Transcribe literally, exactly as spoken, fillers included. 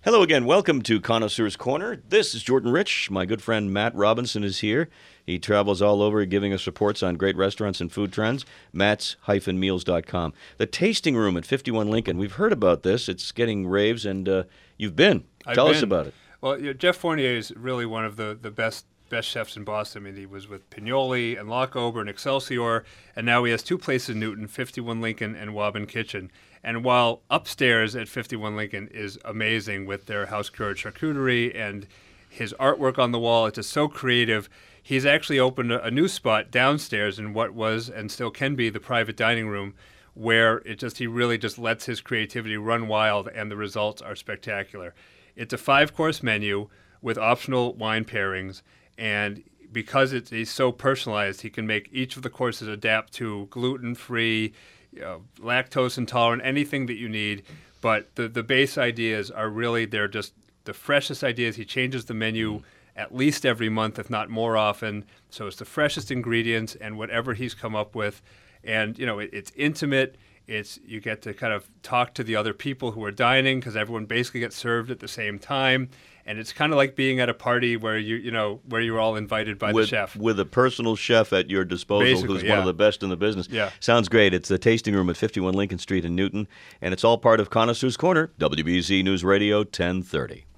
Hello again. Welcome to Connoisseur's Corner. This is Jordan Rich. My good friend Matt Robinson is here. He travels all over giving us reports on great restaurants and food trends. Mats Meals dot com. The Tasting Room at fifty-one Lincoln. We've heard about this. It's getting raves, and uh, you've been. I've Tell been. us about it. Well, you know, Jeff Fournier is really one of the, the best best chefs in Boston. I mean, he was with Pignoli and Lockover and Excelsior, and now he has two places in Newton, fifty-one Lincoln and Wobbin Kitchen. And while upstairs at fifty-one Lincoln is amazing with their house-cured charcuterie and his artwork on the wall, it's just so creative, he's actually opened a, a new spot downstairs in what was and still can be the private dining room, where it just he really just lets his creativity run wild, and the results are spectacular. It's a five-course menu with optional wine pairings, and because it's he's so personalized, he can make each of the courses adapt to gluten-free, you know, lactose intolerant, anything that you need. But the, the base ideas are really, they're just the freshest ideas. He changes the menu at least every month, if not more often. So it's the freshest ingredients and whatever he's come up with. And, you know, it, it's intimate. It's you get to kind of talk to the other people who are dining because everyone basically gets served at the same time. And it's kind of like being at a party where you you know where you're all invited by with, the chef. With a personal chef at your disposal Basically, who's yeah. one of the best in the business. Yeah. Sounds great. It's the Tasting Room at fifty-one Lincoln Street in Newton, and it's all part of Connoisseur's Corner, W B Z News Radio ten thirty.